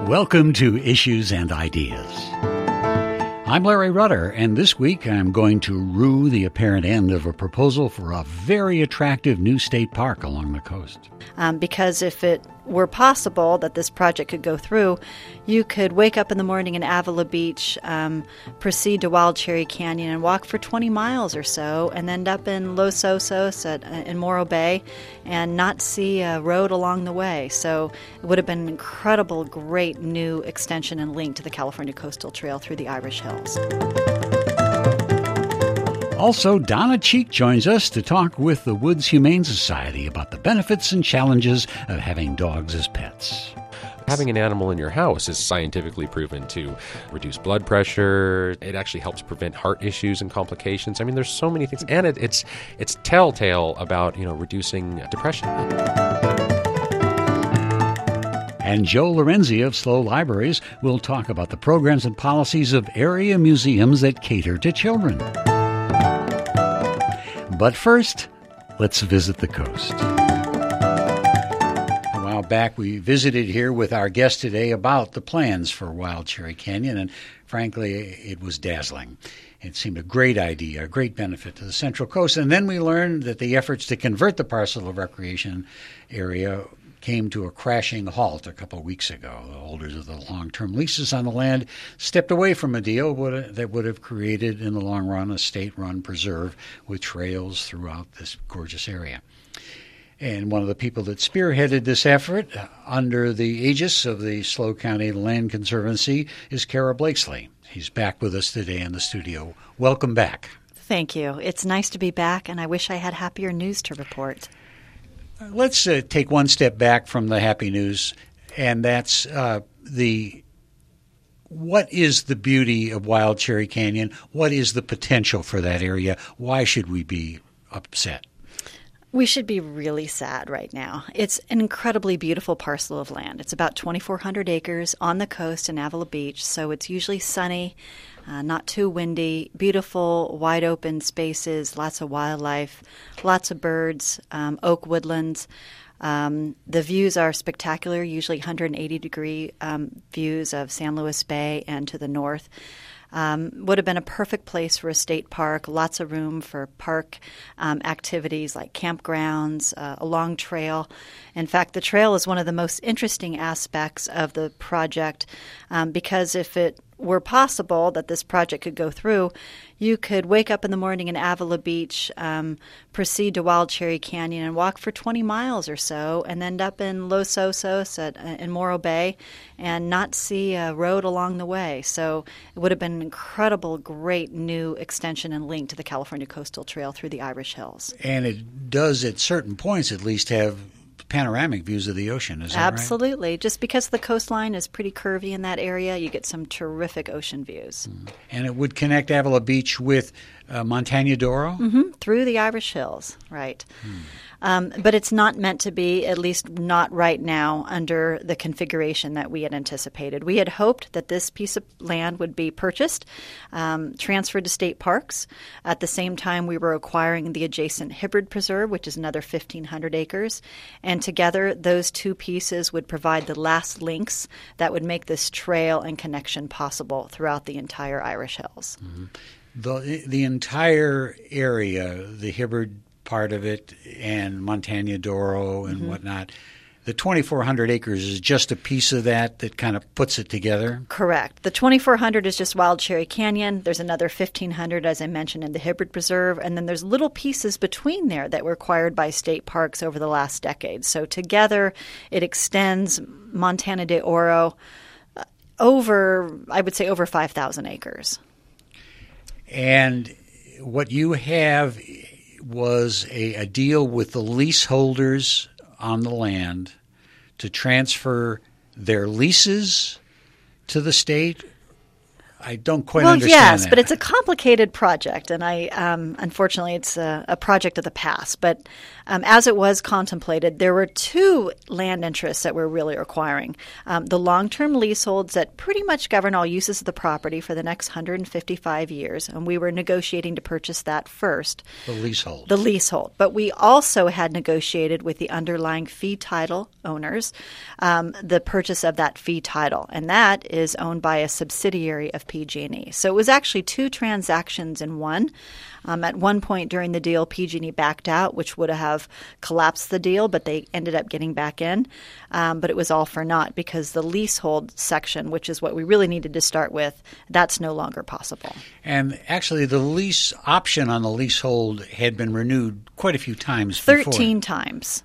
Welcome to Issues and Ideas. I'm Larry Rudder, and this week I'm going to rue the apparent end of a proposal for a very attractive new state park along the coast. Because if it were possible that this project could go through, you could wake up in the morning in Avila Beach, proceed to Wild Cherry Canyon and walk for 20 miles or so, and end up in Los Osos in Morro Bay and not see a road along the way. So it would have been an incredible, great new extension and link to the California Coastal Trail through the Irish Hills. Also, Donna Cheek joins us to talk with the Woods Humane Society about the benefits and challenges of having dogs as pets. Having an animal in your house is scientifically proven to reduce blood pressure. It actually helps prevent heart issues and complications. I mean, there's so many things. And it's telltale about, reducing depression. And Joe Lorenzi of SLO Libraries will talk about the programs and policies of area museums that cater to children. But first, let's visit the coast. A while back, we visited here with our guest today about the plans for Wild Cherry Canyon, and frankly, it was dazzling. It seemed a great idea, a great benefit to the Central Coast. And then we learned that the efforts to convert the parcel of recreation area came to a crashing halt a couple of weeks ago. The holders of the long-term leases on the land stepped away from a deal that would have created, in the long run, a state-run preserve with trails throughout this gorgeous area. And one of the people that spearheaded this effort under the aegis of the SLO County Land Conservancy is Kara Blakesley. He's back with us today in the studio. Welcome back. Thank you. It's nice to be back, and I wish I had happier news to report. Let's take one step back from the happy news, and that's what is the beauty of Wild Cherry Canyon? What is the potential for that area? Why should we be upset? We should be really sad right now. It's an incredibly beautiful parcel of land. It's about 2,400 acres on the coast in Avila Beach, so it's usually sunny, not too windy, beautiful, wide open spaces, lots of wildlife, lots of birds, oak woodlands. The views are spectacular, usually 180-degree views of San Luis Bay and to the north. Would have been a perfect place for a state park, lots of room for park activities like campgrounds, a long trail. In fact, the trail is one of the most interesting aspects of the project because if it were possible that this project could go through, you could wake up in the morning in Avila Beach, proceed to Wild Cherry Canyon and walk for 20 miles or so and end up in Los Osos in Morro Bay and not see a road along the way. So it would have been an incredible, great new extension and link to the California Coastal Trail through the Irish Hills. And it does, at certain points at least, have panoramic views of the ocean, is that right? Absolutely. Just because the coastline is pretty curvy in that area, you get some terrific ocean views. And it would connect Avila Beach with Montaña Doro? Through the Irish Hills, right. But it's not meant to be, at least not right now, under the configuration that we had anticipated. We had hoped that this piece of land would be purchased, transferred to state parks. At the same time, we were acquiring the adjacent Hibberd Preserve, which is another 1,500 acres. And together, those two pieces would provide the last links that would make this trail and connection possible throughout the entire Irish Hills. The entire area, the Hibberd part of it and Montaña Doro and whatnot, the 2,400 acres is just a piece of that kind of puts it together? Correct. The 2,400 is just Wild Cherry Canyon. There's another 1,500, as I mentioned, in the Hibberd Preserve. And then there's little pieces between there that were acquired by state parks over the last decade. So together it extends Montana de Oro over 5,000 acres. And what you have was a deal with the leaseholders on the land to transfer their leases to the state I don't quite understand yes, that. but it's a complicated project, and unfortunately, it's a project of the past. But as it was contemplated, there were two land interests that we're really acquiring. The long-term leaseholds that pretty much govern all uses of the property for the next 155 years, and we were negotiating to purchase that first. The leasehold. The leasehold. But we also had negotiated with the underlying fee title owners the purchase of that fee title, and that is owned by a subsidiary of PG&E. So it was actually two transactions in one. At one point during the deal, PG&E backed out, which would have collapsed the deal, but they ended up getting back in. But it was all for naught because the leasehold section, which is what we really needed to start with, that's no longer possible. And actually, the lease option on the leasehold had been renewed quite a few times 13 times.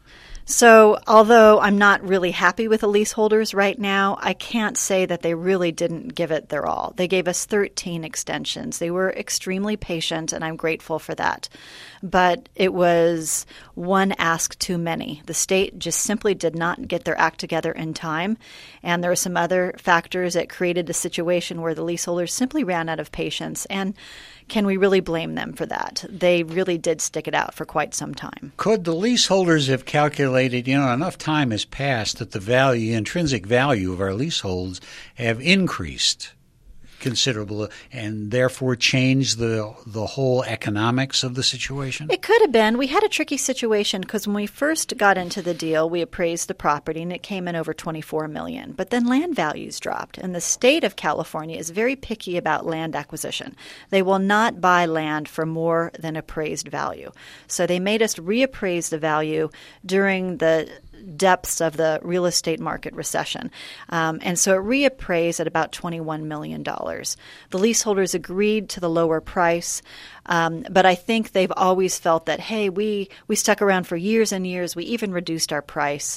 So although I'm not really happy with the leaseholders right now, I can't say that they really didn't give it their all. They gave us 13 extensions. They were extremely patient, and I'm grateful for that. But it was one ask too many. The state just simply did not get their act together in time, and there were some other factors that created a situation where the leaseholders simply ran out of patience. And can we really blame them for that? They really did stick it out for quite some time. Could the leaseholders have calculated, enough time has passed that the intrinsic value of our leaseholds have increased considerable and therefore change the whole economics of the situation? It could have been. We had a tricky situation because when we first got into the deal, we appraised the property and it came in over $24 million. But then land values dropped, and the state of California is very picky about land acquisition. They will not buy land for more than appraised value. So they made us reappraise the value during the depths of the real estate market recession. And so it reappraised at about $21 million. The leaseholders agreed to the lower price, but I think they've always felt that, hey, we stuck around for years and years. We even reduced our price.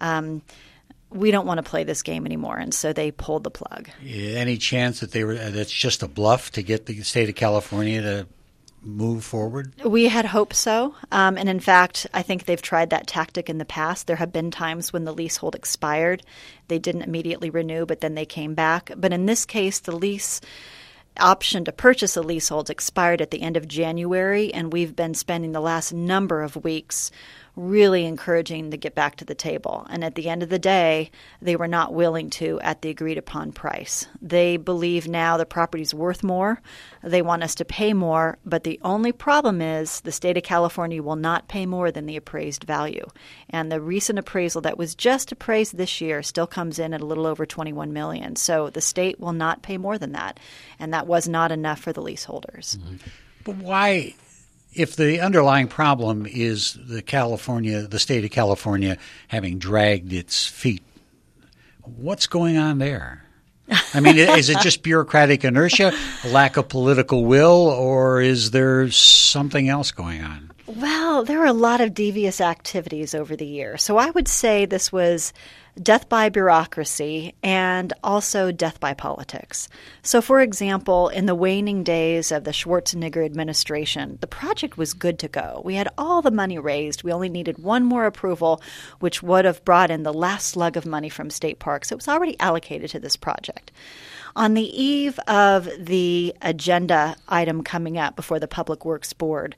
We don't want to play this game anymore, and so they pulled the plug. Any chance that that's just a bluff to get the state of California to move forward? We had hoped so. And in fact, I think they've tried that tactic in the past. There have been times when the leasehold expired. They didn't immediately renew, but then they came back. But in this case, the lease option to purchase a leasehold expired at the end of January, and we've been spending the last number of weeks really encouraging to get back to the table. And at the end of the day, they were not willing to at the agreed upon price. They believe now the property's worth more. They want us to pay more, but the only problem is the state of California will not pay more than the appraised value. And the recent appraisal that was just appraised this year still comes in at a little over $21 million. So the state will not pay more than that. And that was not enough for the leaseholders. Mm-hmm. But why? If the underlying problem is the state of California having dragged its feet, what's going on there? I mean, is it just bureaucratic inertia, a lack of political will, or is there something else going on? Well, there are a lot of devious activities over the years. So I would say this was death by bureaucracy and also death by politics. So, for example, in the waning days of the Schwarzenegger administration, the project was good to go. We had all the money raised. We only needed one more approval, which would have brought in the last slug of money from state parks. It was already allocated to this project. On the eve of the agenda item coming up before the Public Works Board,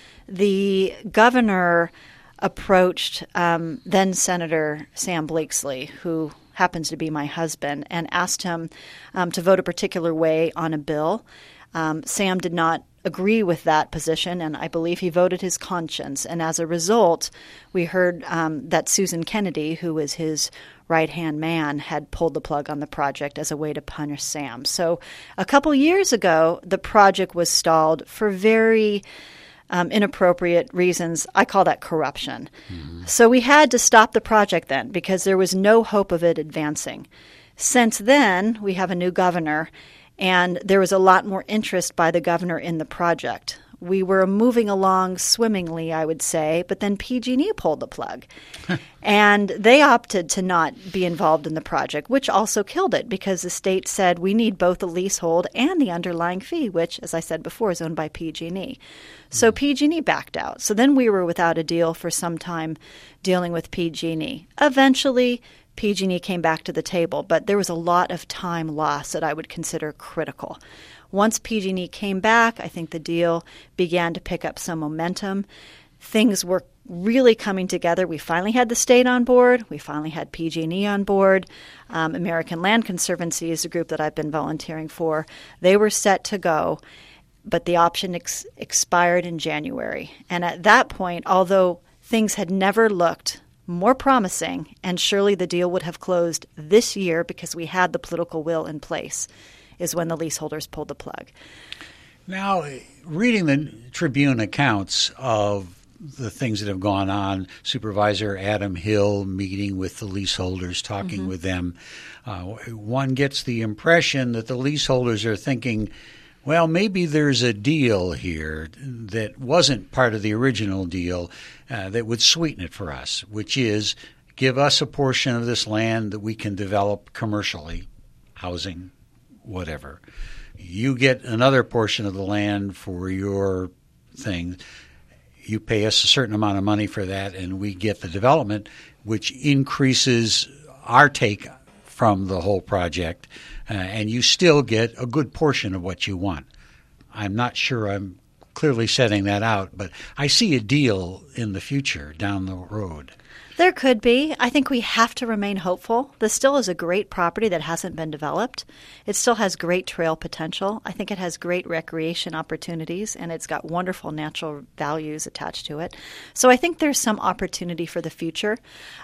the governor approached then Senator Sam Blakesley, who happens to be my husband, and asked him to vote a particular way on a bill. Sam did not agree with that position, and I believe he voted his conscience. And as a result, we heard that Susan Kennedy, who was his right-hand man, had pulled the plug on the project as a way to punish Sam. So a couple years ago, the project was stalled for very inappropriate reasons. I call that corruption. Mm-hmm. So we had to stop the project then because there was no hope of it advancing. Since then, we have a new governor, and there was a lot more interest by the governor in the project. We were moving along swimmingly, I would say, but then PG&E pulled the plug. And they opted to not be involved in the project, which also killed it because the state said we need both the leasehold and the underlying fee, which, as I said before, is owned by PG&E. So PG&E backed out. So then we were without a deal for some time dealing with PG&E. Eventually, PG&E came back to the table, but there was a lot of time lost that I would consider critical. Once PG&E came back, I think the deal began to pick up some momentum. Things were really coming together. We finally had the state on board. We finally had PG&E on board. American Land Conservancy is a group that I've been volunteering for. They were set to go, but the option expired in January. And at that point, although things had never looked more promising, and surely the deal would have closed this year because we had the political will in place, is when the leaseholders pulled the plug. Now, reading the Tribune accounts of the things that have gone on, Supervisor Adam Hill meeting with the leaseholders, talking with them, one gets the impression that the leaseholders are thinking, well, maybe there's a deal here that wasn't part of the original deal that would sweeten it for us, which is give us a portion of this land that we can develop commercially, housing, whatever. You get another portion of the land for your thing. You pay us a certain amount of money for that, and we get the development, which increases our take from the whole project, and you still get a good portion of what you want. I'm not sure I'm clearly setting that out, but I see a deal in the future down the road. There could be. I think we have to remain hopeful. This still is a great property that hasn't been developed. It still has great trail potential. I think it has great recreation opportunities, and it's got wonderful natural values attached to it. So I think there's some opportunity for the future.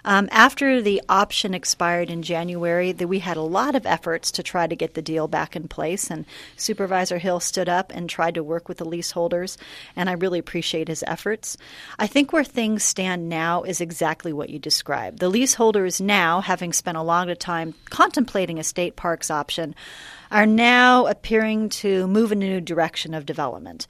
After the option expired in January, we had a lot of efforts to try to get the deal back in place, and Supervisor Hill stood up and tried to work with the leaseholders, and I really appreciate his efforts. I think where things stand now is exactly what you described. The leaseholders now, having spent a lot of time contemplating a state parks option, are now appearing to move in a new direction of development.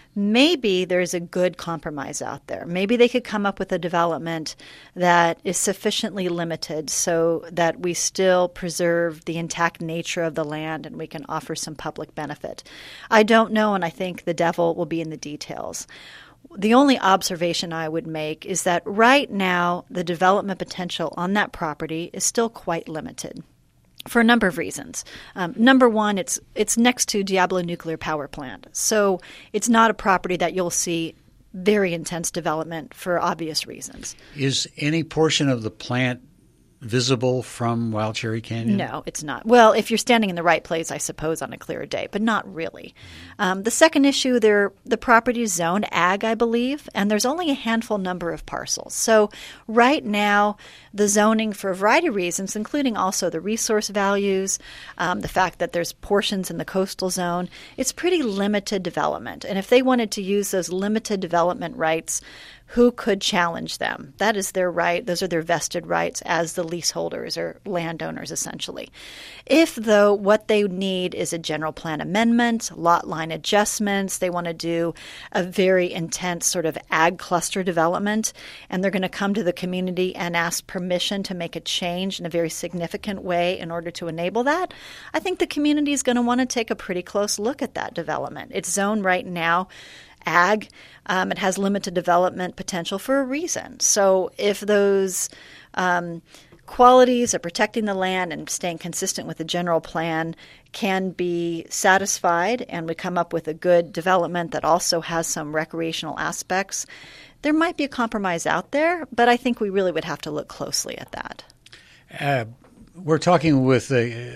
Maybe there's a good compromise out there. Maybe they could come up with a development that is sufficiently limited so that we still preserve the intact nature of the land and we can offer some public benefit. I don't know, and I think the devil will be in the details. The only observation I would make is that right now the development potential on that property is still quite limited for a number of reasons. Number one, it's next to Diablo Nuclear Power Plant, so it's not a property that you'll see very intense development for obvious reasons. Is any portion of the plant visible from Wild Cherry Canyon? No, it's not. Well, if you're standing in the right place, I suppose, on a clear day, but not really. The second issue, the property is zoned ag, I believe, and there's only a handful number of parcels. So right now, the zoning, for a variety of reasons, including also the resource values, the fact that there's portions in the coastal zone, it's pretty limited development. And if they wanted to use those limited development rights, who could challenge them? That is their right. Those are their vested rights as the leaseholders or landowners, essentially. If, though, what they need is a general plan amendment, lot line adjustments, they want to do a very intense sort of ag cluster development, and they're going to come to the community and ask permission to make a change in a very significant way in order to enable that, I think the community is going to want to take a pretty close look at that development. It's zoned right now ag. It has limited development potential for a reason. So if those qualities of protecting the land and staying consistent with the general plan can be satisfied and we come up with a good development that also has some recreational aspects, there might be a compromise out there, but I think we really would have to look closely at that. We're talking with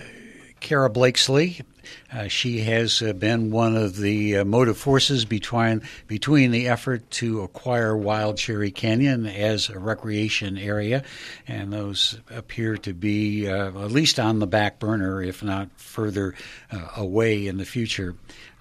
Kara Blakesley. She has been one of the motive forces between the effort to acquire Wild Cherry Canyon as a recreation area, and those appear to be at least on the back burner, if not further away in the future.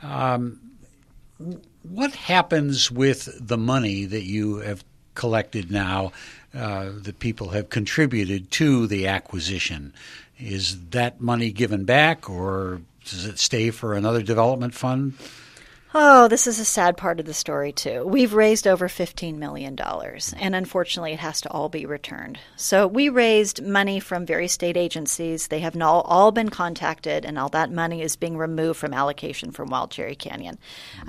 What happens with the money that you have collected now that people have contributed to the acquisition? Is that money given back, or does it stay for another development fund? Oh, this is a sad part of the story, too. We've raised over $15 million, and unfortunately it has to all be returned. So we raised money from various state agencies. They have now all been contacted, and all that money is being removed from allocation from Wild Cherry Canyon.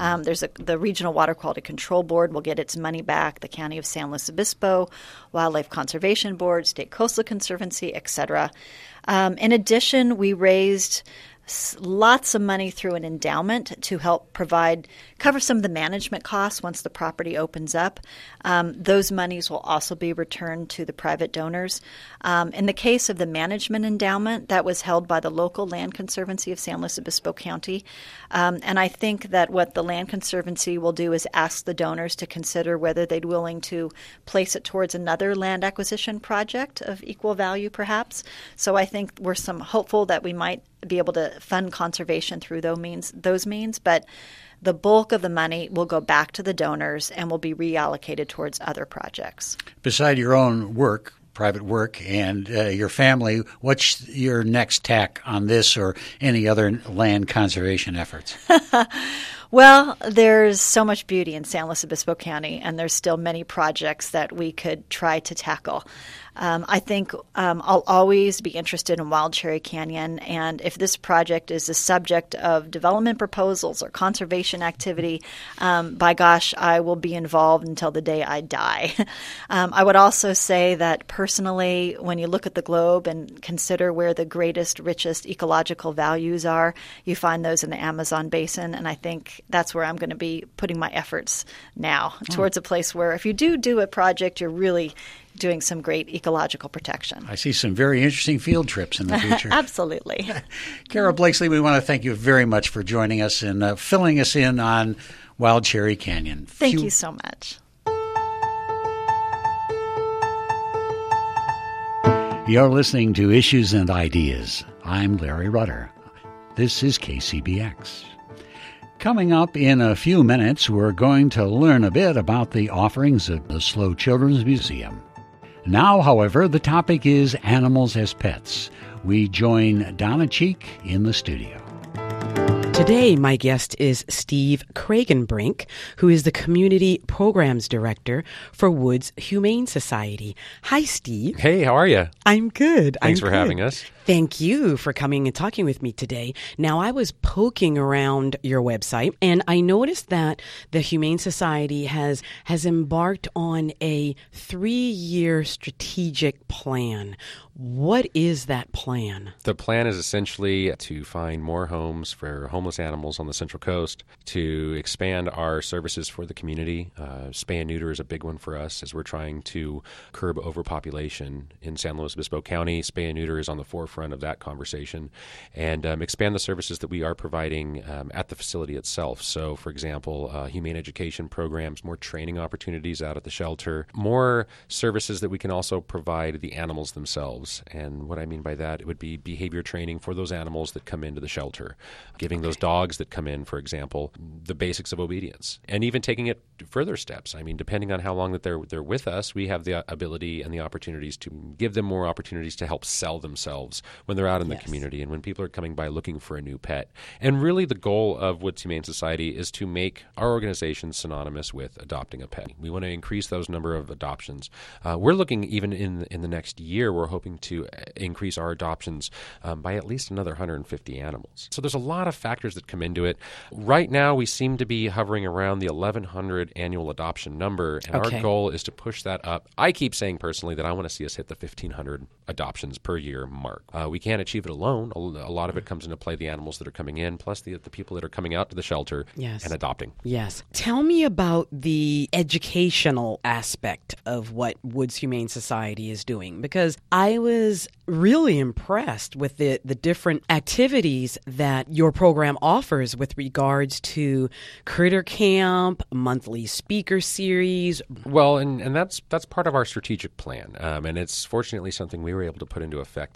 The Regional Water Quality Control Board will get its money back, the County of San Luis Obispo, Wildlife Conservation Board, State Coastal Conservancy, etc. In addition, we raised lots of money through an endowment to help cover some of the management costs once the property opens up. Those monies will also be returned to the private donors. In the case of the management endowment, that was held by the local Land Conservancy of San Luis Obispo County. And I think that what the Land Conservancy will do is ask the donors to consider whether they'd be willing to place it towards another land acquisition project of equal value, perhaps. So I think we're hopeful that we might be able to fund conservation through those means, but the bulk of the money will go back to the donors and will be reallocated towards other projects. Beside your own work, private work, and your family, what's your next tack on this or any other land conservation efforts? Well, there's so much beauty in San Luis Obispo County, and there's still many projects that we could try to tackle. I think I'll always be interested in Wild Cherry Canyon, and if this project is the subject of development proposals or conservation activity, by gosh, I will be involved until the day I die. I would also say that personally, when you look at the globe and consider where the greatest, richest ecological values are, you find those in the Amazon basin, and I think that's where I'm going to be putting my efforts now, towards a place where if you do a project, you're really doing some great ecological protection. I see some very interesting field trips in the future. Absolutely. Carol Blakesley, we want to thank you very much for joining us and filling us in on Wild Cherry Canyon. Thank you so much. You're listening to Issues and Ideas. I'm Larry Rudder. This is KCBX. Coming up in a few minutes, we're going to learn a bit about the offerings of the SLO Children's Museum. Now, however, the topic is animals as pets. We join Donna Cheek in the studio. Today, my guest is Steve Kragenbrink, who is the Community Programs Director for Woods Humane Society. Hi, Steve. Hey, how are you? I'm good. Thanks for having us. Thank you for coming and talking with me today. Now, I was poking around your website, and I noticed that the Humane Society has embarked on a 3-year strategic plan. What is that plan? The plan is essentially to find more homes for homeless animals on the Central Coast, to expand our services for the community. Spay and neuter is a big one for us as we're trying to curb overpopulation in San Luis Obispo County. Spay and neuter is on the forefront of that conversation, and expand the services that we are providing at the facility itself. So, for example, humane education programs, more training opportunities out at the shelter, more services that we can also provide the animals themselves. And what I mean by that, it would be behavior training for those animals that come into the shelter, giving those dogs that come in, for example, the basics of obedience, and even taking it further steps. I mean, depending on how long that they're with us, we have the ability and the opportunities to give them more opportunities to help sell themselves when they're out in the community and when people are coming by looking for a new pet. And really the goal of Woods Humane Society is to make our organization synonymous with adopting a pet. We want to increase those number of adoptions. We're looking even in the next year, we're hoping to increase our adoptions by at least another 150 animals. So there's a lot of factors that come into it. Right now, we seem to be hovering around the 1,100 annual adoption number, and our goal is to push that up. I keep saying personally that I want to see us hit the 1,500 adoptions per year mark. We can't achieve it alone. A lot of it comes into play, the animals that are coming in, plus the people that are coming out to the shelter and adopting. Yes. Tell me about the educational aspect of what Woods Humane Society is doing, because I was really impressed with the different activities that your program offers with regards to Critter Camp, monthly speaker series. Well, and that's part of our strategic plan, and it's fortunately something we were able to put into effect this year.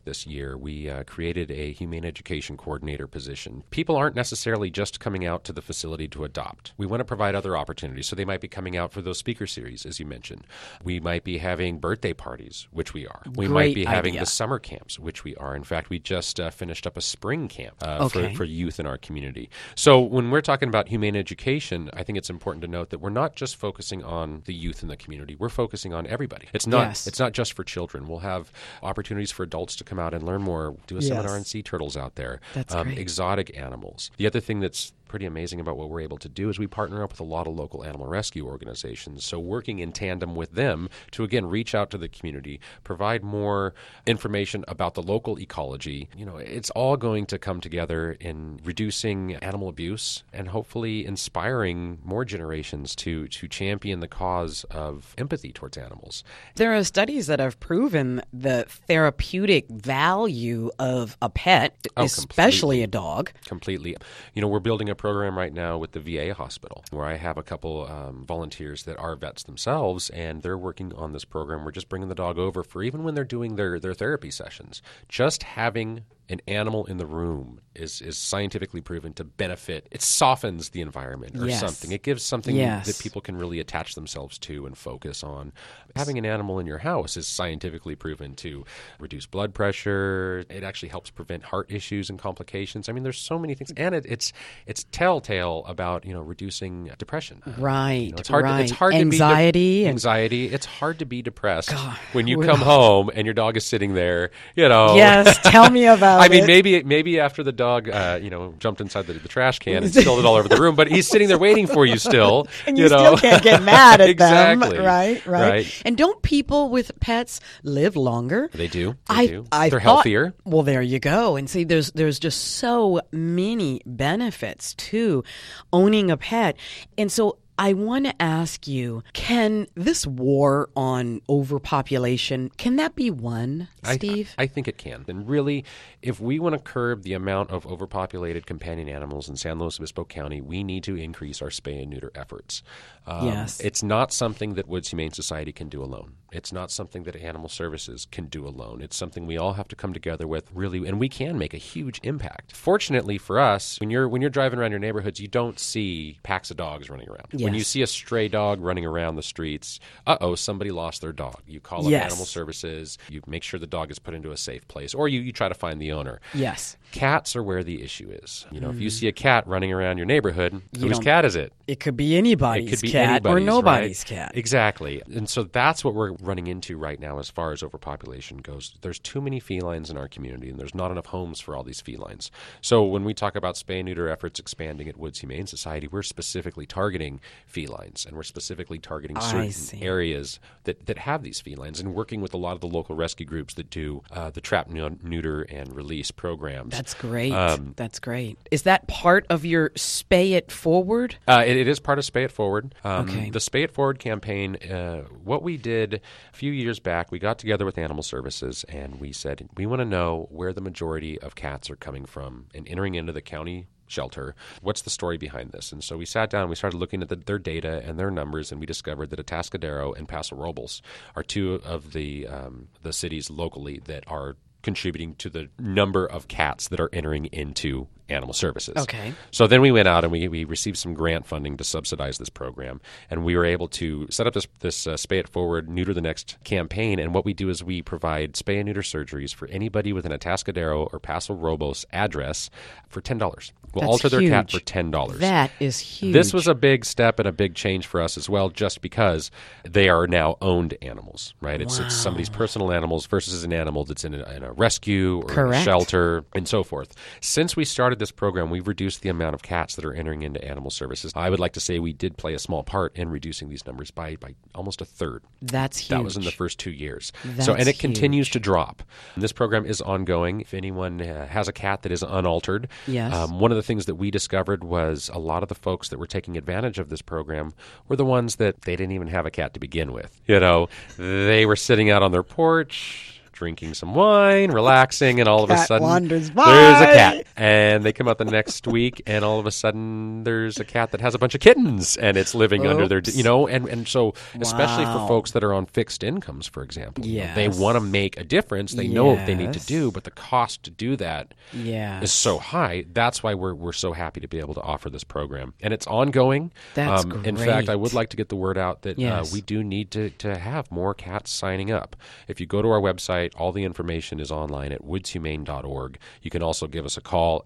year, we created a humane education coordinator position. People aren't necessarily just coming out to the facility to adopt. We want to provide other opportunities. So they might be coming out for those speaker series, as you mentioned. We might be having birthday parties, which we are. We might be having the summer camps, which we are. In fact, we just finished up a spring camp for youth in our community. So when we're talking about humane education, I think it's important to note that we're not just focusing on the youth in the community. We're focusing on everybody. It's not just for children. We'll have opportunities for adults to come out and learn more, do a seminar on sea turtles out there, exotic animals. The other thing that's pretty amazing about what we're able to do is we partner up with a lot of local animal rescue organizations. So working in tandem with them to, again, reach out to the community, provide more information about the local ecology. It's all going to come together in reducing animal abuse and hopefully inspiring more generations to champion the cause of empathy towards animals. There are studies that have proven the therapeutic value of a pet, especially a dog. Completely. We're building a program right now with the VA hospital where I have a couple volunteers that are vets themselves, and they're working on this program. We're just bringing the dog over for even when they're doing their therapy sessions. Just having an animal in the room is scientifically proven to benefit. It softens the environment or something. It gives something that people can really attach themselves to and focus on. Having an animal in your house is scientifically proven to reduce blood pressure. It actually helps prevent heart issues and complications. I mean, there's so many things, and it's telltale about reducing depression. Right. It's hard. It's hard anxiety. To be anxiety. It's hard to be depressed when you come home and your dog is sitting there. Yes. Tell me about. I mean, maybe after the dog, jumped inside the trash can and spilled it all over the room, but he's sitting there waiting for you still. And you still can't get mad at exactly. them. Right. And don't people with pets live longer? They do. They're healthier. Well, there you go. And see, there's just so many benefits to owning a pet. And so I want to ask you, can this war on overpopulation, can that be won, Steve? I think it can. And really, if we want to curb the amount of overpopulated companion animals in San Luis Obispo County, we need to increase our spay and neuter efforts. Yes. It's not something that Woods Humane Society can do alone. It's not something that Animal Services can do alone. It's something we all have to come together with, really, and we can make a huge impact. Fortunately for us, when you're driving around your neighborhoods, you don't see packs of dogs running around. Yes. When you see a stray dog running around the streets, somebody lost their dog. You call up Animal Services, you make sure the dog is put into a safe place, or you try to find the owner. Yes. Cats are where the issue is. If you see a cat running around your neighborhood, whose cat is it? It could be anybody's cat or nobody's cat. Exactly. And so that's what we're running into right now as far as overpopulation goes. There's too many felines in our community, and there's not enough homes for all these felines. So when we talk about spay and neuter efforts expanding at Woods Humane Society, we're specifically targeting felines, and we're specifically targeting certain areas that have these felines, and working with a lot of the local rescue groups that do the trap, neuter, and release programs. That's great. That's great. Is that part of your Spay It Forward? It is part of Spay It Forward. Okay. The Spay It Forward campaign, what we did a few years back, we got together with Animal Services and we said, we want to know where the majority of cats are coming from and entering into the county shelter. What's the story behind this? And so we sat down, we started looking at their data and their numbers, and we discovered that Atascadero and Paso Robles are two of the cities locally that are contributing to the number of cats that are entering into Animal Services. Okay. So then we went out and we received some grant funding to subsidize this program, and we were able to set up this Spay It Forward, Neuter the Next campaign. And what we do is we provide spay and neuter surgeries for anybody with an Atascadero or Paso Robles address for $10. We'll alter their cat for $10. That is huge. This was a big step and a big change for us as well, just because they are now owned animals, right? It's somebody's personal animals versus an animal that's in a rescue or in a shelter and so forth. Since we started this program, we've reduced the amount of cats that are entering into Animal Services. I would like to say we did play a small part in reducing these numbers by almost a third. That's huge. That was in the first 2 years. And it continues to drop. And this program is ongoing. If anyone has a cat that is unaltered, one of the things that we discovered was a lot of the folks that were taking advantage of this program were the ones that they didn't even have a cat to begin with. They were sitting out on their porch, drinking some wine, relaxing, and all of a Cat sudden wanders by. there's a cat. And they come out the next week, and all of a sudden there's a cat that has a bunch of kittens, and it's living under their, and so especially for Wow. folks that are on fixed incomes, for example, Yes. they want to make a difference. They know what they need to Yes. do, but the cost to do that Yes. is so high. That's why we're so happy to be able to offer this program, and it's ongoing. That's In fact, I great. would like to get the word out that Yes. we do need to have more cats signing up. If you go to our website, all the information is online at woodshumane.org. You can also give us a call,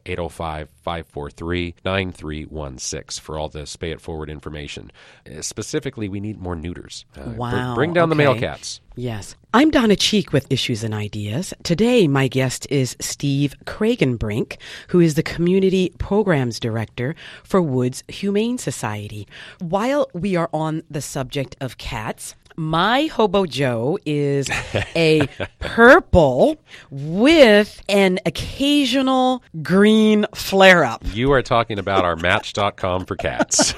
805-543-9316, for all the Spay It Forward information. Specifically, we need more neuters. Wow, Bring down the male okay. cats. Yes. I'm Donna Cheek with Issues and Ideas. Today, my guest is Steve Kragenbrink, who is the Community Programs Director for Woods Humane Society. While we are on the subject of cats, my Hobo Joe is a purple with an occasional green flare-up. You are talking about our Match.com for cats.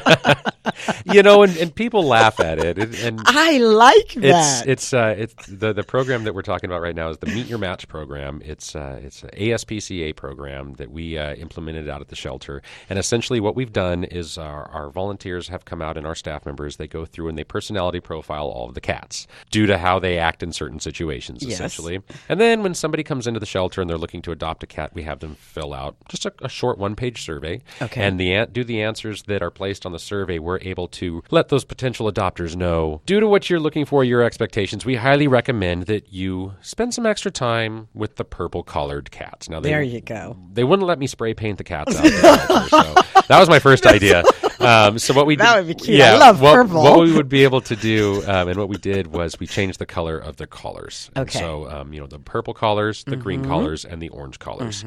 And people laugh at it. And I like that. It's the program that we're talking about right now is the Meet Your Match program. It's an ASPCA program that we implemented out at the shelter. And essentially what we've done is our volunteers have come out, and our staff members, they go through and they personality profile all of the cats due to how they act in certain situations, Yes. essentially. And then when somebody comes into the shelter and they're looking to adopt a cat, we have them fill out just a short one-page survey. Okay. And do the answers that are placed on the survey, we're able to let those potential adopters know, due to what you're looking for, your expectations, we highly recommend that you spend some extra time with the purple-collared cats. Now, There you go. They wouldn't let me spray paint the cats out there, so that was my first idea. So what we That did, would be cute. I love purple. What we would be able to do, and what we did was we changed the color of the collars. And Okay. so the purple collars, the green collars, and the orange collars,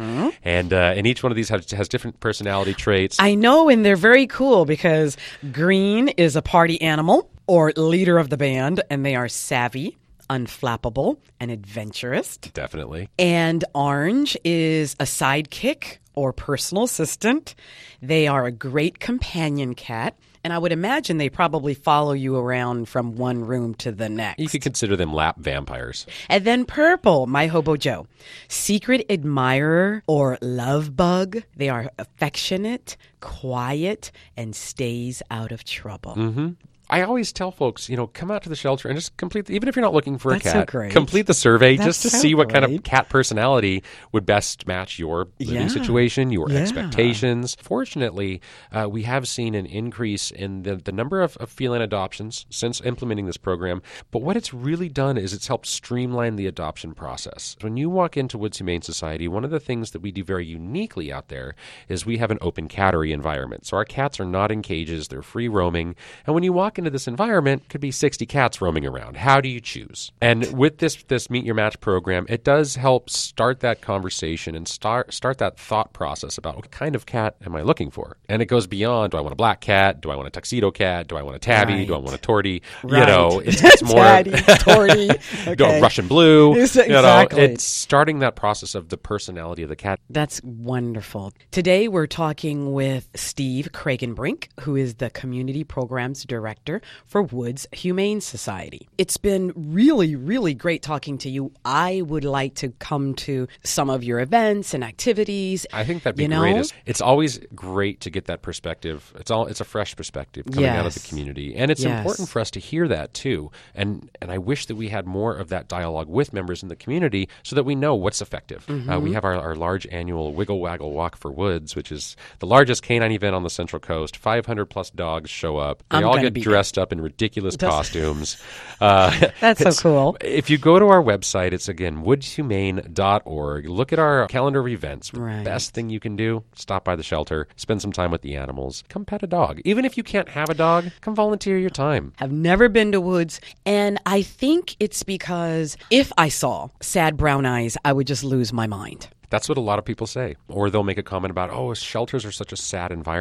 and each one of these has different personality traits. I know, and they're very cool because green is a party animal or leader of the band, and they are savvy, unflappable, and adventurous. Definitely. And orange is a sidekick or personal assistant. They are a great companion cat, and I would imagine they probably follow you around from one room to the next. You could consider them lap vampires. And then purple, my Hobo Joe. Secret admirer or love bug. They are affectionate, quiet, and stays out of trouble. I always tell folks, come out to the shelter and just complete, even if you're not looking for That's a so cat, great. complete the survey That's just to so see what kind of great. cat personality would best match your living Yeah. situation, your Yeah. expectations. Fortunately, we have seen an increase in the number of feline adoptions since implementing this program. But what it's really done is it's helped streamline the adoption process. When you walk into Woods Humane Society, one of the things that we do very uniquely out there is we have an open cattery environment. So our cats are not in cages, they're free roaming. And when you walk into this environment, could be 60 cats roaming around. How do you choose? And with this Meet Your Match program, it does help start that conversation and start that thought process about what kind of cat am I looking for? And it goes beyond, do I want a black cat? Do I want a tuxedo cat? Do I want a tabby? Right. Do I want a tortie? Right. It's more Daddy, tortie. Okay. Russian blue. Yes, exactly. It's starting that process of the personality of the cat. That's wonderful. Today we're talking with Steve Kragenbrink, who is the Community Programs Director for Woods Humane Society. It's been really, really great talking to you. I would like to come to some of your events and activities. I think that'd be You know? great. It's always great to get that perspective. It's a fresh perspective coming out of the Yes. community, and it's Yes. important for us to hear that too. And I wish that we had more of that dialogue with members in the community so that we know what's effective. We have our large annual Wiggle Waggle Walk for Woods, which is the largest canine event on the Central Coast. 500 plus dogs show up. They I'm all gonna get be dressed up in ridiculous costumes. That's so cool. If you go to our website, it's again woodshumane.org. Look at our calendar of events. The Right. best thing you can do, stop by the shelter, spend some time with the animals, come pet a dog. Even if you can't have a dog, come volunteer your time. I've never been to Woods, and I think it's because if I saw sad brown eyes, I would just lose my mind. That's what a lot of people say. Or they'll make a comment about, shelters are such a sad environment.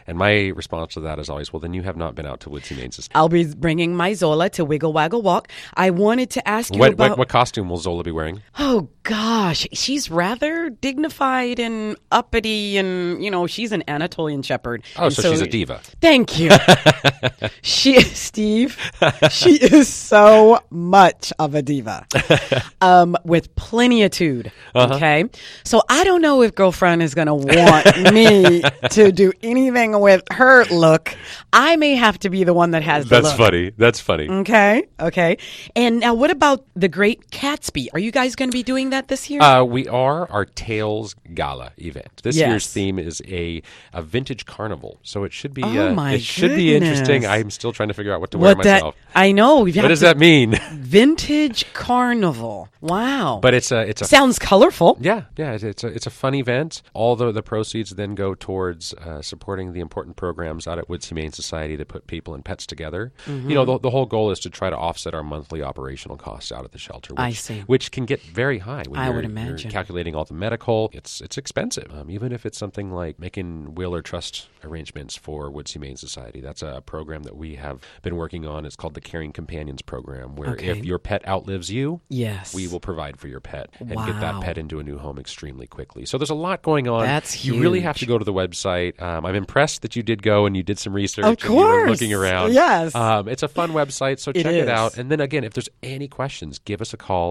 And my response to that is always, well, then you have not been out to Woods Humane Society. I'll be bringing my Zola to Wiggle Waggle Walk. I wanted to ask you about... What costume will Zola be wearing? Oh, gosh. She's rather dignified and uppity, and, she's an Anatolian shepherd. Oh, so she's a diva. Thank you. Steve, she is so much of a diva with plenitude. Okay? So I don't know if girlfriend is going to want me to do anything with her look. I may have to be the one that has the look. That's funny. Okay. And now what about the Great Gatsby? Are you guys going to be doing that this year? We are. Our Tales Gala event. This year's theme is a vintage carnival. So it should be should be interesting. I'm still trying to figure out what to wear myself. I know. What does that mean? Vintage carnival. Wow. But it's a sounds colorful. Yeah. It's a fun event. All the proceeds then go towards supporting the important programs out at Woods Humane Society to put people and pets together. Mm-hmm. The whole goal is to try to offset our monthly operational costs out at the shelter, which can get very high when I would imagine. You're calculating all the medical. It's expensive, even if it's something like making will or trust arrangements for Woods Humane Society. That's a program that we have been working on. It's called the Caring Companions Program, where if your pet outlives you, we will provide for your pet and get that pet into a new home extremely quickly. So there's a lot going on. That's huge. You really have to go to the website. I'm impressed that you did go and you did some research. Of course. And you were looking around. Yes. It's a fun website, so check it out. And then again, if there's any questions, give us a call,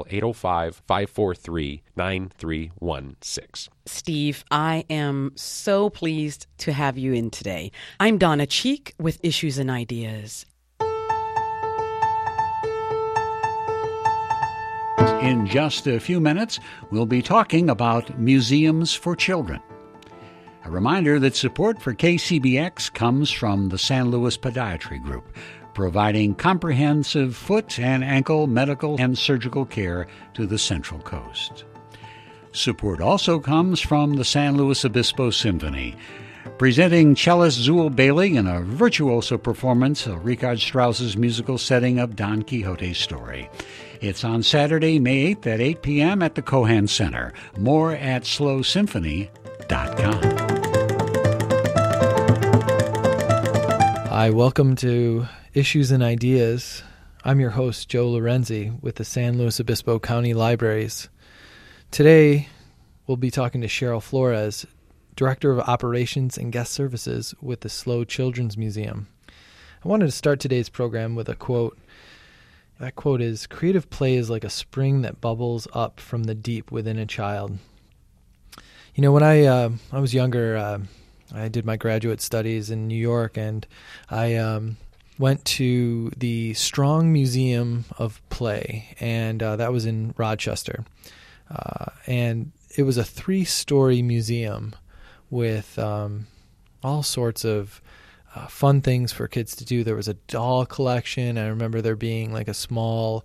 805-543-9316. Steve, I am so pleased to have you in today. I'm Donna Cheek with Issues and Ideas. In just a few minutes, we'll be talking about museums for children. A reminder that support for KCBX comes from the San Luis Podiatry Group, providing comprehensive foot and ankle medical and surgical care to the Central Coast. Support also comes from the San Luis Obispo Symphony, presenting cellist Zool Bailey in a virtuoso performance of Richard Strauss's musical setting of Don Quixote's story. It's on Saturday, May 8th at 8 p.m. at the Cohan Center. More at slowsymphony.com. Hi, welcome to Issues and Ideas. I'm your host, Joe Lorenzi, with the San Luis Obispo County Libraries. Today, we'll be talking to Cheryl Flores, Director of Operations and Guest Services with the SLO Children's Museum. I wanted to start today's program with a quote. That quote is, "Creative play is like a spring that bubbles up from the deep within a child." When I was younger, I did my graduate studies in New York, and I went to the Strong Museum of Play, and that was in Rochester. And it was a 3-story museum with all sorts of fun things for kids to do. There was a doll collection. I remember there being like a small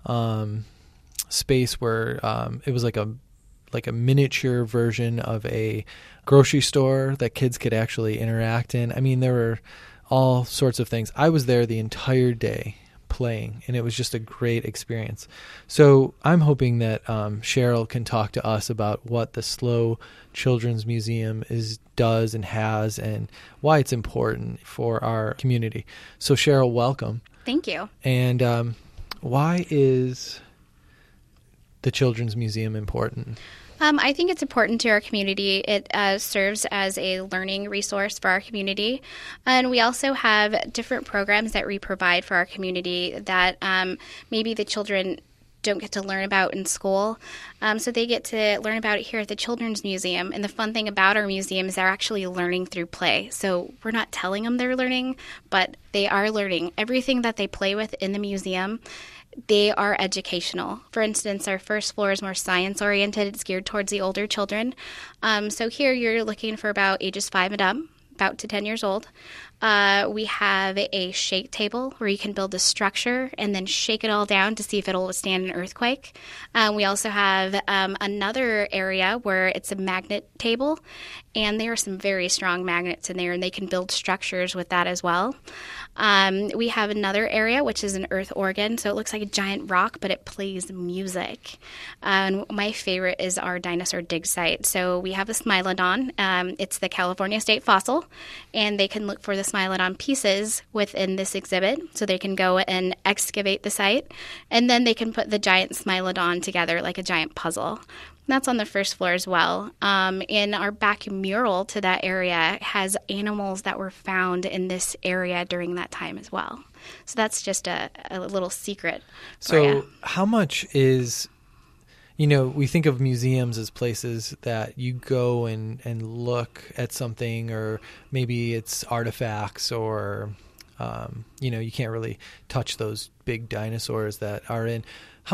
space where it was like a miniature version of a grocery store that kids could actually interact in. I mean, there were all sorts of things. I was there the entire day playing, and it was just a great experience. So I'm hoping that Cheryl can talk to us about what the SLO Children's Museum does and has, and why it's important for our community. So Cheryl, welcome. Thank you. And why is the Children's Museum important? I think it's important to our community. It serves as a learning resource for our community. And we also have different programs that we provide for our community that maybe the children don't get to learn about in school. So they get to learn about it here at the Children's Museum. And the fun thing about our museum is they're actually learning through play. So we're not telling them they're learning, but they are learning. Everything that they play with in the museum, they are educational. For instance, our first floor is more science-oriented. It's geared towards the older children. So here you're looking for about ages 5 and up, about to 10 years old. We have a shake table where you can build a structure and then shake it all down to see if it'll withstand an earthquake. We also have another area where it's a magnet table, and there are some very strong magnets in there, and they can build structures with that as well. We have another area, which is an earth organ, so it looks like a giant rock, but it plays music. And my favorite is our dinosaur dig site. So we have a Smilodon. It's the California state fossil, and they can look for the Smilodon pieces within this exhibit. So they can go and excavate the site, and then they can put the giant Smilodon together like a giant puzzle. That's on the first floor as well. In our back mural to that area has animals that were found in this area during that time as well. So that's just a little secret. So how much is, we think of museums as places that you go and look at something, or maybe it's artifacts, or, you can't really touch those big dinosaurs that are in.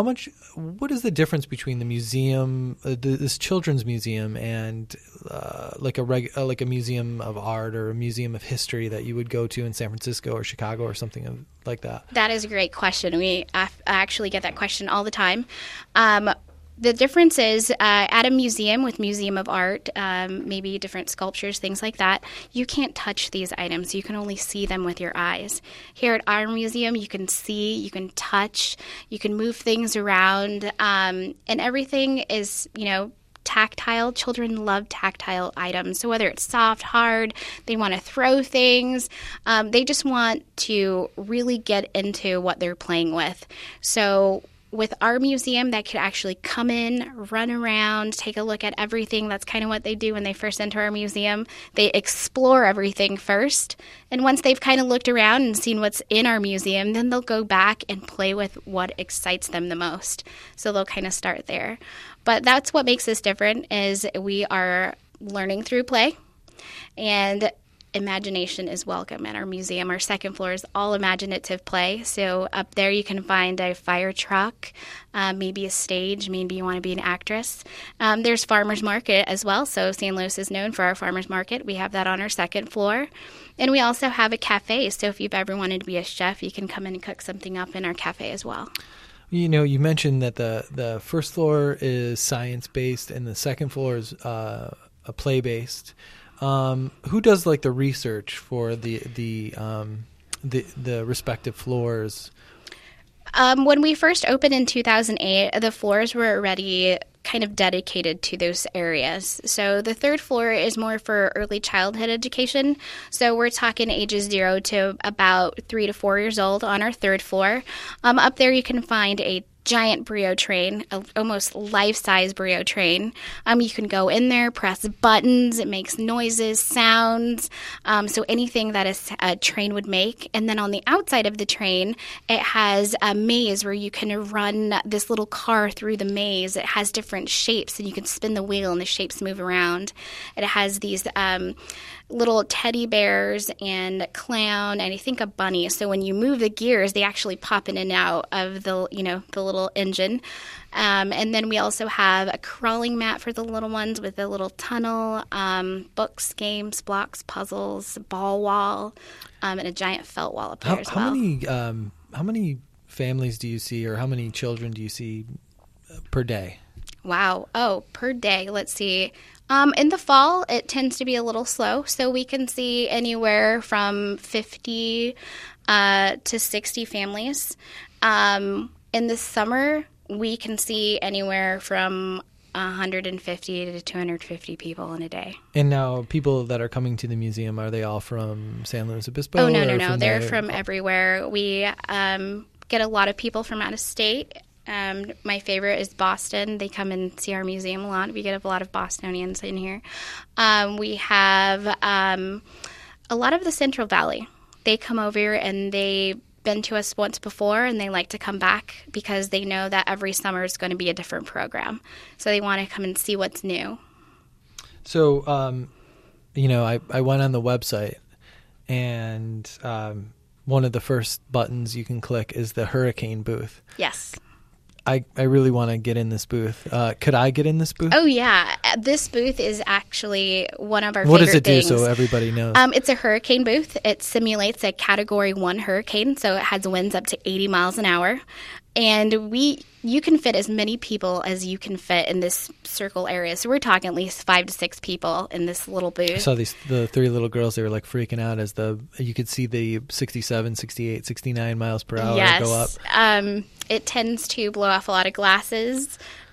What is the difference between the museum, this children's museum, and like a museum of art or a museum of history that you would go to in San Francisco or Chicago or something like that? That is a great question. We actually get that question all the time. The difference is at a museum with Museum of Art, maybe different sculptures, things like that, you can't touch these items. You can only see them with your eyes. Here at our museum, you can see, you can touch, you can move things around, and everything is, tactile. Children love tactile items. So whether it's soft, hard, they want to throw things, they just want to really get into what they're playing with. So with our museum, that could actually come in, run around, take a look at everything. That's kind of what they do when they first enter our museum. They explore everything first. And once they've kind of looked around and seen what's in our museum, then they'll go back and play with what excites them the most. So they'll kind of start there. But that's what makes us different, is we are learning through play. And imagination is welcome at our museum. Our second floor is all imaginative play. So up there you can find a fire truck, maybe a stage, maybe you want to be an actress. There's farmers market as well. So San Luis is known for our farmers market. We have that on our second floor. And we also have a cafe. So if you've ever wanted to be a chef, you can come in and cook something up in our cafe as well. You mentioned that the first floor is science-based and the second floor is a play-based. Who does like the research for the respective floors? When we first opened in 2008, the floors were already kind of dedicated to those areas. So the third floor is more for early childhood education. So we're talking ages 0 to about 3 to 4 years old on our third floor. Up there you can find a giant Brio train, almost life-size Brio train. You can go in there, press buttons, it makes noises, sounds, so anything that a train would make. And then on the outside of the train, it has a maze where you can run this little car through the maze. It has different shapes, and you can spin the wheel and the shapes move around. It has these little teddy bears and clown, and I think a bunny. So when you move the gears, they actually pop in and out of the little engine. And then we also have a crawling mat for the little ones with a little tunnel, books, games, blocks, puzzles, ball wall, and a giant felt wall up there as well. How many families do you see, or how many children do you see per day? Wow. Oh, per day. Let's see. In the fall, it tends to be a little slow, so we can see anywhere from 50 to 60 families. In the summer, we can see anywhere from 150 to 250 people in a day. And now people that are coming to the museum, are they all from San Luis Obispo? Oh, no. They're from everywhere. We get a lot of people from out of state. My favorite is Boston. They come and see our museum a lot. We get a lot of Bostonians in here. We have a lot of the Central Valley. They come over and they've been to us once before, and they like to come back because they know that every summer is going to be a different program. So they want to come and see what's new. So, I went on the website, and one of the first buttons you can click is the hurricane booth. Yes. I really want to get in this booth. Could I get in this booth? Oh, yeah. This booth is actually one of our What favorite does it things. do so everybody knows? It's a hurricane booth. It simulates a Category 1 hurricane, so it has winds up to 80 miles an hour. And you can fit as many people as you can fit in this circle area. So we're talking at least 5 to 6 people in this little booth. I saw the 3 little girls. They were like freaking out as you could see the 67, 68, 69 miles per hour go up. It tends to blow off a lot of glasses.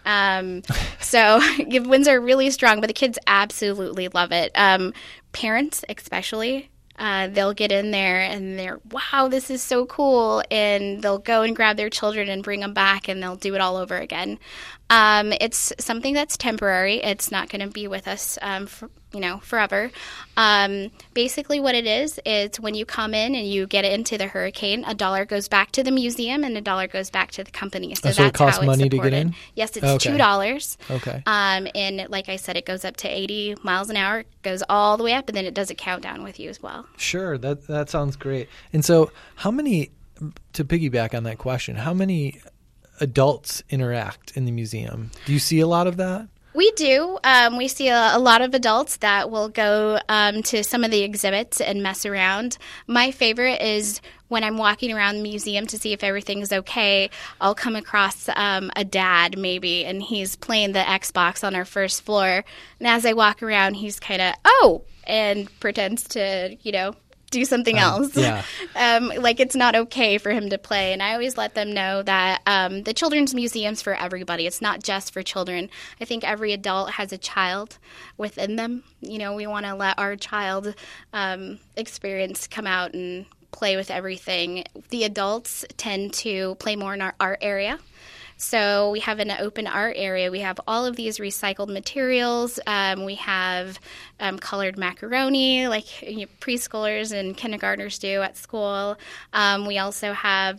So winds are really strong, but the kids absolutely love it. Parents especially. They'll get in there and they're, wow, this is so cool. And they'll go and grab their children and bring them back, and they'll do it all over again. It's something that's temporary. It's not going to be with us, forever. Basically what it is when you come in and you get into the hurricane, $1 goes back to the museum and $1 goes back to the company. So so that's it costs how it's money supported. to get in? Yes, it's Okay. $2. Okay. And like I said, it goes up to 80 miles an hour, goes all the way up, and then it does a countdown with you as well. Sure, that sounds great. And so, to piggyback on that question, how many adults interact in the museum? Do you see a lot of that? We do. We see a lot of adults that will go to some of the exhibits and mess around. My favorite is when I'm walking around the museum to see if everything's okay, I'll come across a dad maybe, and he's playing the Xbox on our first floor. And as I walk around, he's kind of, and pretends to, do something else. Yeah. Like it's not okay for him to play. And I always let them know that the Children's Museum's for everybody. It's not just for children. I think every adult has a child within them. We want to let our child experience come out and play with everything. The adults tend to play more in our art area. So we have an open art area. We have all of these recycled materials. We have colored macaroni like preschoolers and kindergartners do at school. We also have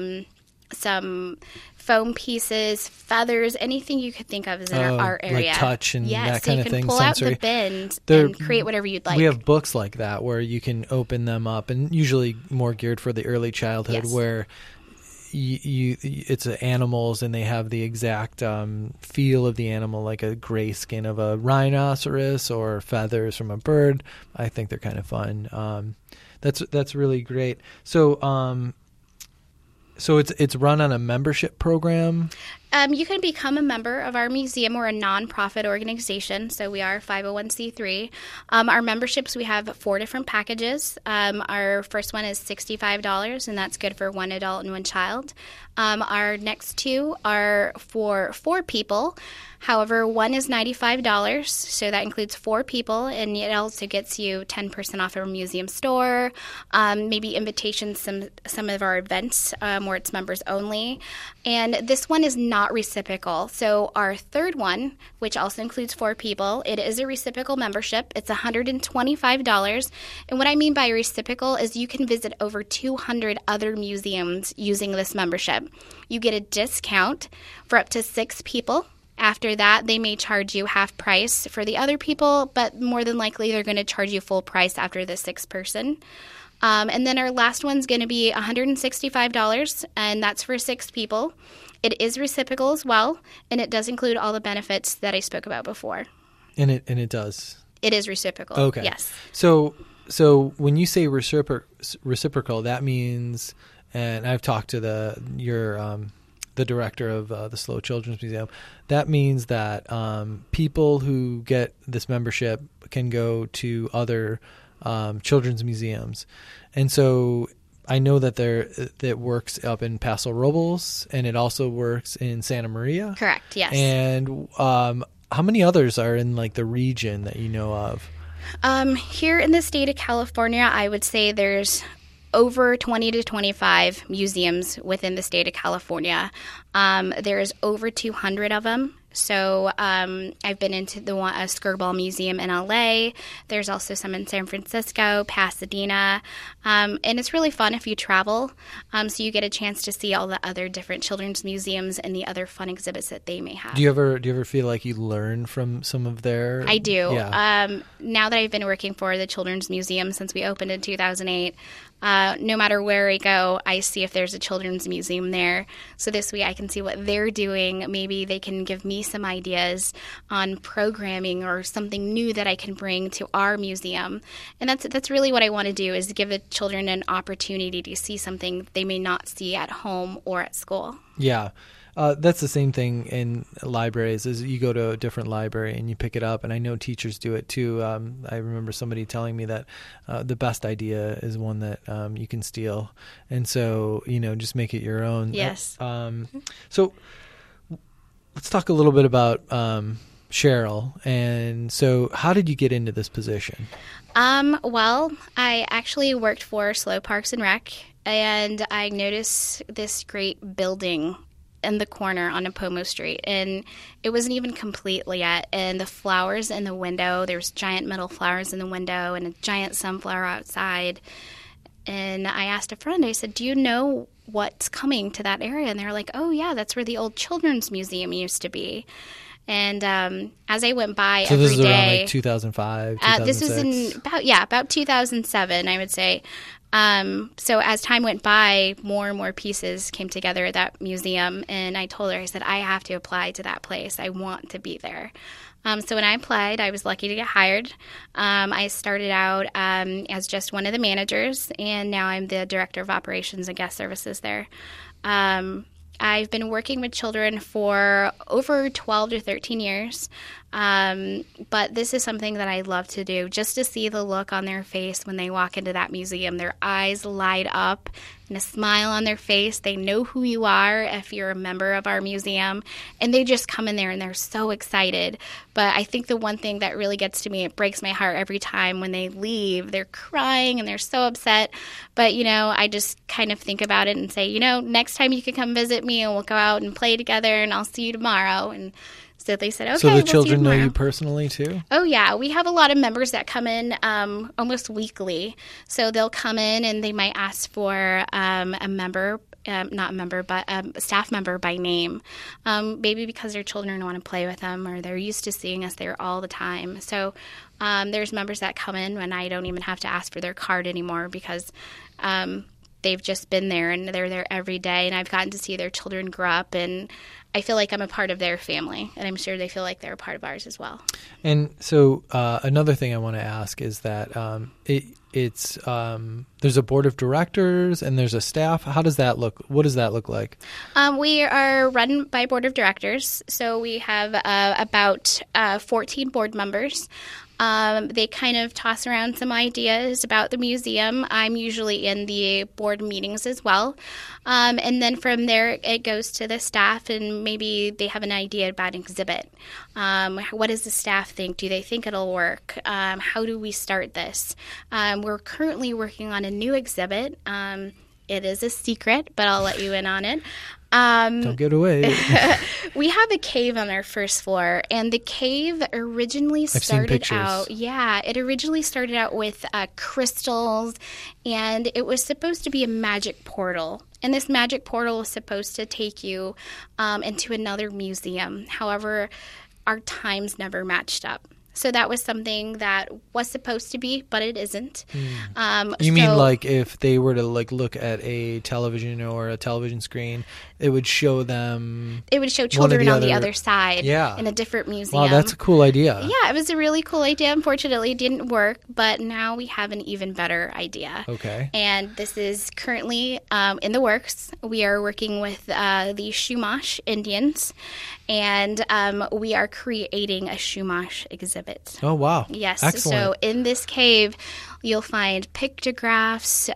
some foam pieces, feathers, anything you could think of is in our art area. Like touch and that kind of thing. Yes, so you can pull sensory. out the bins and create whatever you'd like. We have books like that where you can open them up, and usually more geared for the early childhood, Yes. where it's animals and they have the exact feel of the animal, like a gray skin of a rhinoceros or feathers from a bird. I think they're kind of fun. That's really great. So it's run on a membership program. You can become a member of our museum. We're a nonprofit organization, so we are 501c3. Our memberships, we have 4 different packages. Our first one is $65, and that's good for 1 adult and 1 child. Our next 2 are for 4 people. However, one is $95, so that includes 4 people, and it also gets you 10% off our museum store, maybe invitations to some of our events where it's members only. And this one is not reciprocal. So our third one, which also includes 4 people, it is a reciprocal membership. It's $125. And what I mean by reciprocal is you can visit over 200 other museums using this membership. You get a discount for up to 6 people. After that, they may charge you half price for the other people, but more than likely they're going to charge you full price after the 6th person. And then our last one's going to be $165, and that's for 6 people. It is reciprocal as well, and it does include all the benefits that I spoke about before. And it does. It is reciprocal. Okay. Yes. So when you say reciprocal, that means, and I've talked to the director of the SLO Children's Museum. That means that people who get this membership can go to other children's museums, and so I know that that works up in Paso Robles, and it also works in Santa Maria. Correct. Yes. And how many others are in like the region that you know of? Here in the state of California, I would say there's over 20 to 25 museums within the state of California. There's over 200 of them. So I've been into the Skirball Museum in LA. There's also some in San Francisco, Pasadena. And it's really fun if you travel. So you get a chance to see all the other different children's museums and the other fun exhibits that they may have. Do you ever feel like you learn from some of their? I do. Yeah. Now that I've been working for the Children's Museum since we opened in 2008, no matter where I go, I see if there's a children's museum there. So this way I can see what they're doing. Maybe they can give me some ideas on programming or something new that I can bring to our museum. And that's really what I want to do, is give the children an opportunity to see something they may not see at home or at school. Yeah. That's the same thing in libraries. Is you go to a different library and you pick it up, and I know teachers do it too. I remember somebody telling me that the best idea is one that you can steal, and so just make it your own. Yes. So let's talk a little bit about Cheryl. And so, how did you get into this position? Well, I actually worked for Slow Parks and Rec, and I noticed this great building in the corner on Napomo Street, and it wasn't even complete yet. And the flowers in the window, there's giant metal flowers in the window and a giant sunflower outside. And I asked a friend, I said, do you know what's coming to that area? And they're like, oh yeah, that's where the old Children's Museum used to be. And as I went by so every day, this is around like 2005, 2006? This was in about 2007, I would say. So as time went by, more and more pieces came together at that museum, and I told her, I said, I have to apply to that place. I want to be there. So when I applied, I was lucky to get hired. I started out as just one of the managers, and now I'm the director of operations and guest services there. I've been working with children for over 12 to 13 years, but this is something that I love to do, just to see the look on their face when they walk into that museum. Their eyes light up and a smile on their face. They know who you are if you're a member of our museum, and they just come in there and they're so excited. But I think the one thing that really gets to me, it breaks my heart every time when they leave. They're crying and they're so upset. But, I just kind of think about it and say, next time you can come visit me and we'll go out and play together, and I'll see you tomorrow. And so they said, okay, so the we'll children see you know tomorrow. you personally too? Oh, yeah. We have a lot of members that come in almost weekly. So they'll come in and they might ask for a member, not a member, but a staff member by name, maybe because their children want to play with them or they're used to seeing us there all the time. So there's members that come in when I don't even have to ask for their card anymore because they've just been there and they're there every day, and I've gotten to see their children grow up, and I feel like I'm a part of their family, and I'm sure they feel like they're a part of ours as well. And so another thing I want to ask is that it's there's a board of directors and there's a staff. How does that look? What does that look like? We are run by board of directors, so we have about 14 board members. They kind of toss around some ideas about the museum. I'm usually in the board meetings as well. And then from there, it goes to the staff, and maybe they have an idea about an exhibit. What does the staff think? Do they think it'll work? How do we start this? We're currently working on a new exhibit. It is a secret, but I'll let you in on it. Don't get away. We have a cave on our first floor, and the cave originally started out. Yeah, it originally started out with crystals, and it was supposed to be a magic portal. And this magic portal was supposed to take you into another museum. However, our times never matched up. So that was something that was supposed to be, but it isn't. You mean like if they were to look at a television or a television screen, it would show them... It would show children on the other side in a different museum. Wow, that's a cool idea. Yeah, it was a really cool idea. Unfortunately, it didn't work, but now we have an even better idea. Okay. And this is currently in the works. We are working with the Chumash Indians, and we are creating a Chumash exhibit. Oh, wow. Yes. Excellent. So in this cave, you'll find pictographs,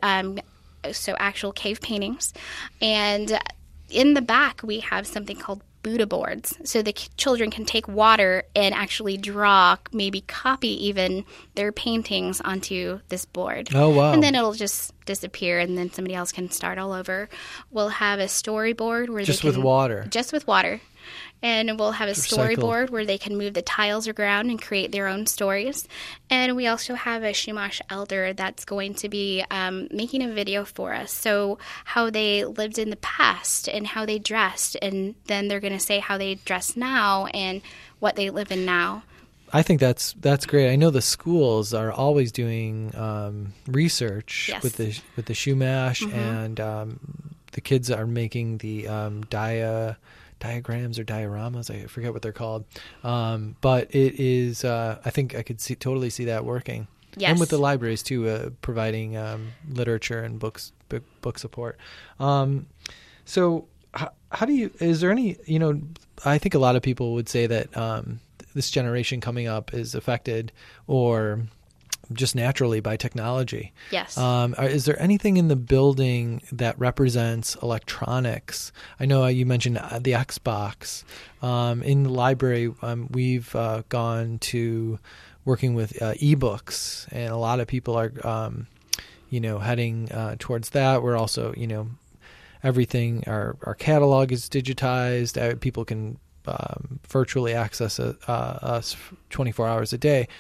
so actual cave paintings. And in the back, we have something called Buddha boards. So the children can take water and actually draw, maybe copy even their paintings onto this board. Oh, wow. And then it'll just disappear and then somebody else can start all over. We'll have a storyboard where Just they can, with water. Just with water. And we'll have a Recycle. storyboard where they can move the tiles around and create their own stories. And we also have a Chumash elder that's going to be making a video for us. So how they lived in the past and how they dressed. And then they're going to say how they dress now and what they live in now. I think that's great. I know the schools are always doing research Yes. with the Chumash, and the kids are making the diagrams or dioramas. I forget what they're called, but it is. I think I could totally see that working. Yes. And with the libraries too, providing literature and book support. So how do you? Is there any? I think a lot of people would say that this generation coming up is affected or just naturally by technology. Yes. Is there anything in the building that represents electronics? I know you mentioned the Xbox. In the library, we've gone to working with ebooks, and a lot of people are, heading towards that. We're also, everything, our catalog is digitized. People can virtually access us 24 hours a day.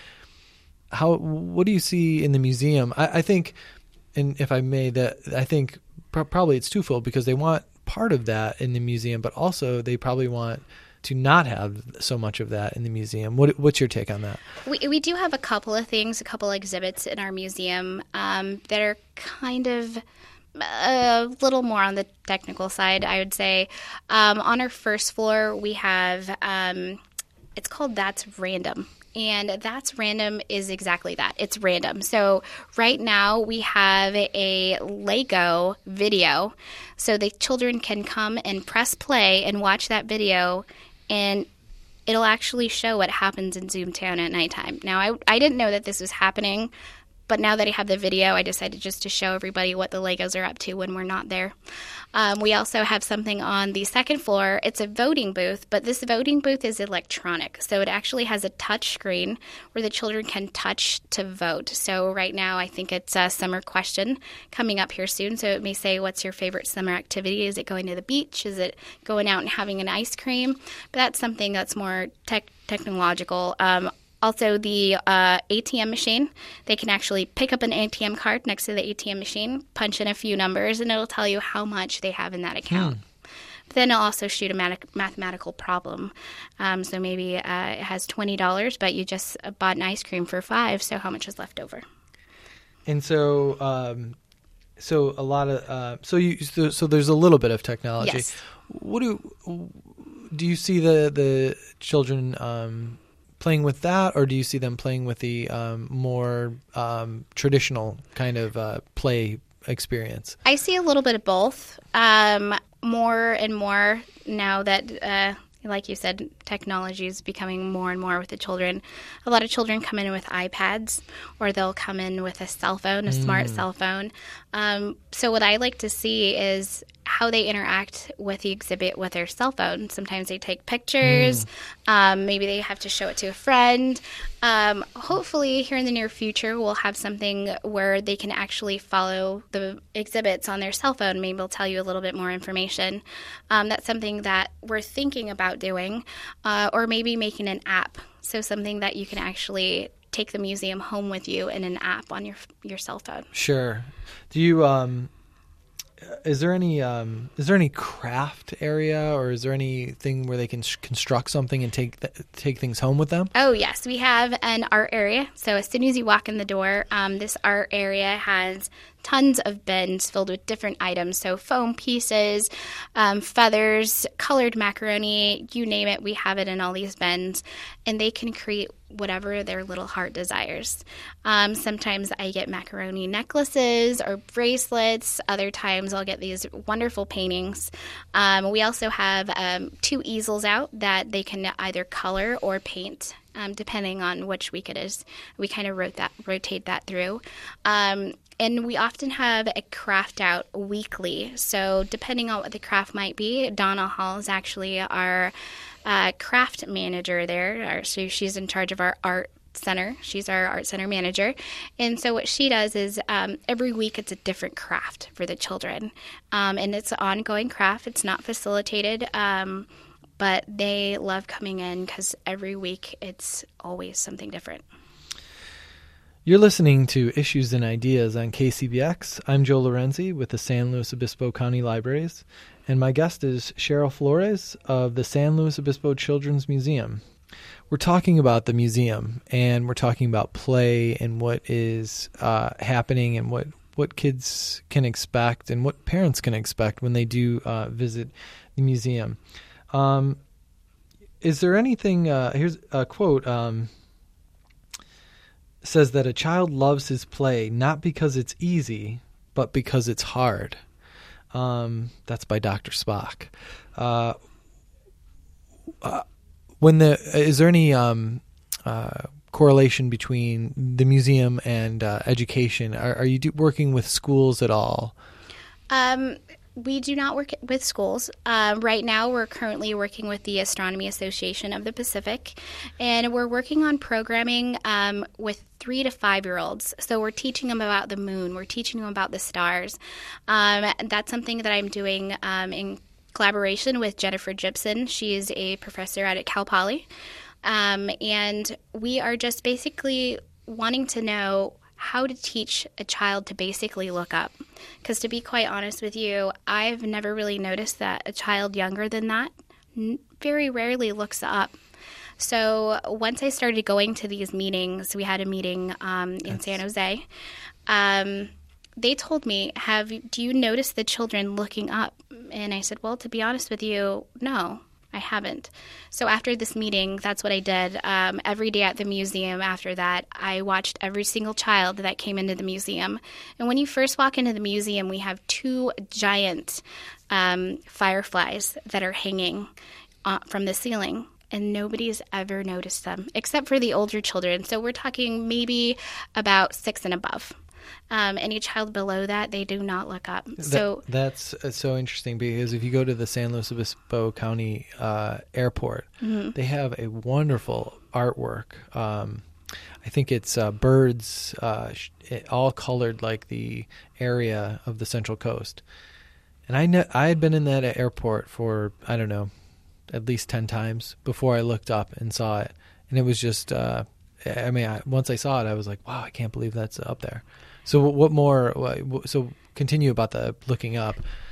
What do you see in the museum? I think, and if I may, that I think probably it's twofold, because they want part of that in the museum, but also they probably want to not have so much of that in the museum. What's your take on that? We do have a couple of things, a couple exhibits in our museum that are kind of a little more on the technical side, I would say. On our first floor, we have, it's called That's Random. And That's Random is exactly that. It's random. So right now we have a Lego video. So the children can come and press play and watch that video, and it'll actually show what happens in Zoomtown at nighttime. Now, I didn't know that this was happening, but now that I have the video, I decided just to show everybody what the Legos are up to when we're not there. We also have something on the second floor. It's a voting booth, but this voting booth is electronic. So it actually has a touch screen where the children can touch to vote. So right now, I think it's a summer question coming up here soon. So it may say, what's your favorite summer activity? Is it going to the beach? Is it going out and having an ice cream? But that's something that's more technological. Also, the ATM machine, they can actually pick up an ATM card next to the ATM machine, punch in a few numbers, and it'll tell you how much they have in that account. But then it'll also shoot a mathematical problem. So maybe it has $20, but you just bought an ice cream for $5, so how much is left over? And so, a lot of so there's a little bit of technology. Yes. What do you see the children playing with that, or do you see them playing with the more traditional kind of play experience? I see a little bit of both. More and more now that, like you said, technology is becoming more and more with the children. A lot of children come in with iPads, or they'll come in with a cell phone, a smart cell phone. So what I like to see is how they interact with the exhibit with their cell phone. Sometimes they take pictures. Maybe they have to show it to a friend. Hopefully, here in the near future, we'll have something where they can actually follow the exhibits on their cell phone. Maybe it'll tell you a little bit more information. That's something that we're thinking about doing, or maybe making an app. So something that you can actually take the museum home with you in an app on your cell phone. Sure. Do you is there any craft area, or is there anything where they can construct something and take things home with them? Oh, yes. We have an art area. So as soon as you walk in the door, this art area has tons of bins filled with different items. So foam pieces, feathers, colored macaroni, you name it, we have it in all these bins. And they can create whatever their little heart desires. Sometimes I get macaroni necklaces or bracelets. Other times I'll get these wonderful paintings. We also have 2 easels out that they can either color or paint, depending on which week it is. We kind of rotate that through. And we often have a craft out weekly. So depending on what the craft might be, Donna Hall is actually our craft manager there. So she's in charge of our art center. She's our art center manager. And so what she does is every week it's a different craft for the children. And it's an ongoing craft. It's not facilitated, but they love coming in because every week it's always something different. You're listening to Issues and Ideas on KCBX. I'm Joe Lorenzi with the San Luis Obispo County Libraries, and my guest is Cheryl Flores of the San Luis Obispo Children's Museum. We're talking about the museum, and we're talking about play and what is happening and what kids can expect and what parents can expect when they do visit the museum. Is there anything, here's a quote, says that a child loves his play not because it's easy, but because it's hard. That's by Dr. Spock. Is there any correlation between the museum and education? Are you working with schools at all? We do not work with schools. Right now, we're currently working with the Astronomy Association of the Pacific, and we're working on programming with 3 to 5-year-olds. So we're teaching them about the moon. We're teaching them about the stars. That's something that I'm doing in collaboration with Jennifer Gibson. She is a professor at Cal Poly. And we are just basically wanting to know how to teach a child to basically look up. Because to be quite honest with you, I've never really noticed that a child younger than that very rarely looks up. So once I started going to these meetings, we had a meeting in San Jose, they told me, do you notice the children looking up? And I said, well, to be honest with you, no. I haven't. So after this meeting, that's what I did. Every day at the museum after that, I watched every single child that came into the museum. And when you first walk into the museum, we have 2 giant fireflies that are hanging from the ceiling. And nobody's ever noticed them, except for the older children. So we're talking maybe about 6 and above. Any child below that, they do not look up. That's so interesting, because if you go to the San Luis Obispo County Airport, they have a wonderful artwork. I think it's birds, all colored like the area of the Central Coast. And I had been in that airport for, I don't know, at least 10 times before I looked up and saw it. And it was just, once I saw it, I was like, wow, I can't believe that's up there. So what more? So continue about the looking up.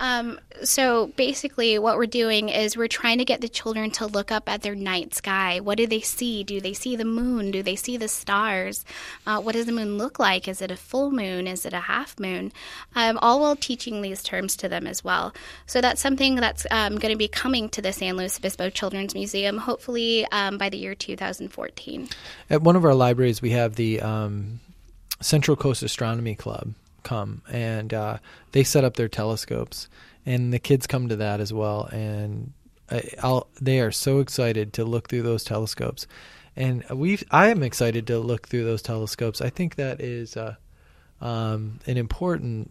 So basically what we're doing is we're trying to get the children to look up at their night sky. What do they see? Do they see the moon? Do they see the stars? What does the moon look like? Is it a full moon? Is it a half moon? All while teaching these terms to them as well. So that's something that's going to be coming to the San Luis Obispo Children's Museum, hopefully by the year 2014. At one of our libraries, we have the Central Coast Astronomy Club come, and they set up their telescopes, and the kids come to that as well, and they are so excited to look through those telescopes, and I am excited to look through those telescopes. I think that is an important,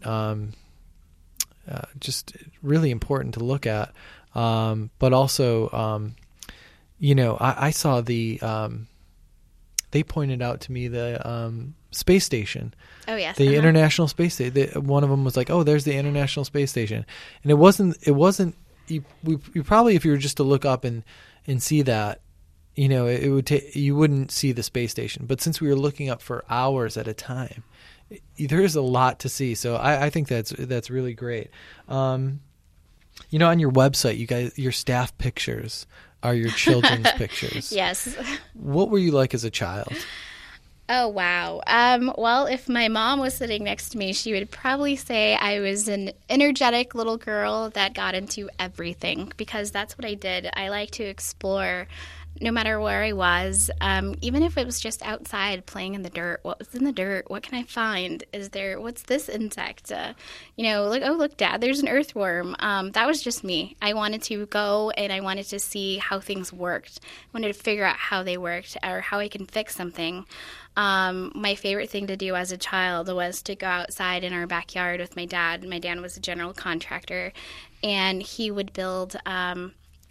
just really important to look at, but also, I saw they pointed out to me the space station. Oh, yes. The International Space Station. One of them was like, oh, there's the International Space Station. And it wasn't, you probably, if you were just to look up and see that, it would you wouldn't see the space station. But since we were looking up for hours at a time, there is a lot to see. So I think that's really great. On your website, your staff pictures are your children's pictures. Yes. What were you like as a child? Oh, wow. Well, if my mom was sitting next to me, she would probably say I was an energetic little girl that got into everything, because that's what I did. I like to explore no matter where I was, even if it was just outside playing in the dirt. What was in the dirt? What can I find? What's this insect? Look, Dad, there's an earthworm. That was just me. I wanted to go and I wanted to see how things worked. I wanted to figure out how they worked or how I can fix something. My favorite thing to do as a child was to go outside in our backyard with my dad. My dad was a general contractor, and he would build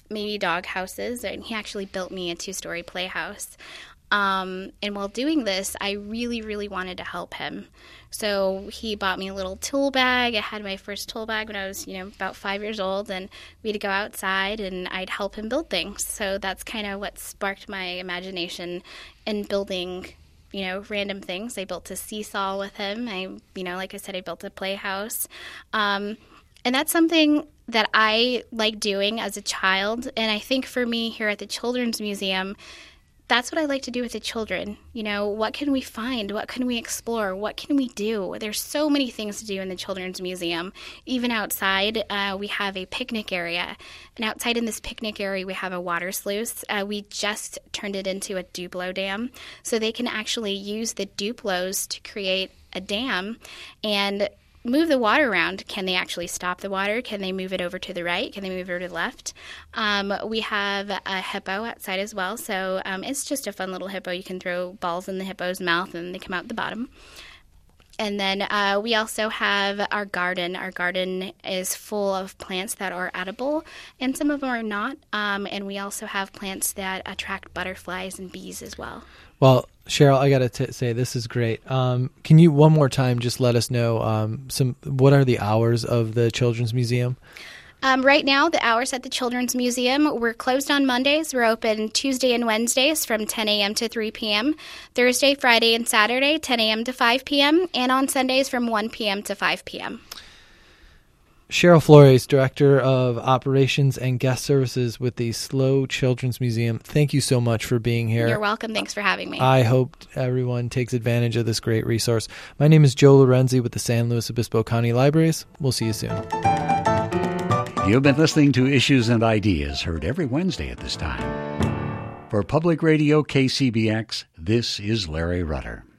maybe dog houses, and he actually built me a 2-story playhouse. And while doing this, I really, really wanted to help him. So he bought me a little tool bag. I had my first tool bag when I was, about 5 years old, and we'd go outside and I'd help him build things. So that's kind of what sparked my imagination in building, random things. I built a seesaw with him. Like I said, I built a playhouse. And that's something that I like doing as a child. And I think for me here at the Children's Museum, that's what I like to do with the children. What can we find? What can we explore? What can we do? There's so many things to do in the Children's Museum. Even outside, we have a picnic area. And outside in this picnic area, we have a water sluice. We just turned it into a Duplo dam. So they can actually use the Duplos to create a dam and move the water around. Can they actually stop the water? Can they move it over to the right? Can they move it over to the left? We have a hippo outside as well. So it's just a fun little hippo. You can throw balls in the hippo's mouth and they come out the bottom. And then we also have our garden. Our garden is full of plants that are edible, and some of them are not. And we also have plants that attract butterflies and bees as well. Well, Cheryl, I got to say this is great. Can you one more time just let us know what are the hours of the Children's Museum? Right now, the hours at the Children's Museum, we're closed on Mondays. We're open Tuesday and Wednesdays from 10 a.m. to 3 p.m., Thursday, Friday, and Saturday, 10 a.m. to 5 p.m., and on Sundays from 1 p.m. to 5 p.m. Cheryl Flores, Director of Operations and Guest Services with the SLO Children's Museum. Thank you so much for being here. You're welcome. Thanks for having me. I hope everyone takes advantage of this great resource. My name is Joe Lorenzi with the San Luis Obispo County Libraries. We'll see you soon. You've been listening to Issues and Ideas, heard every Wednesday at this time. For Public Radio KCBX, this is Larry Rutter.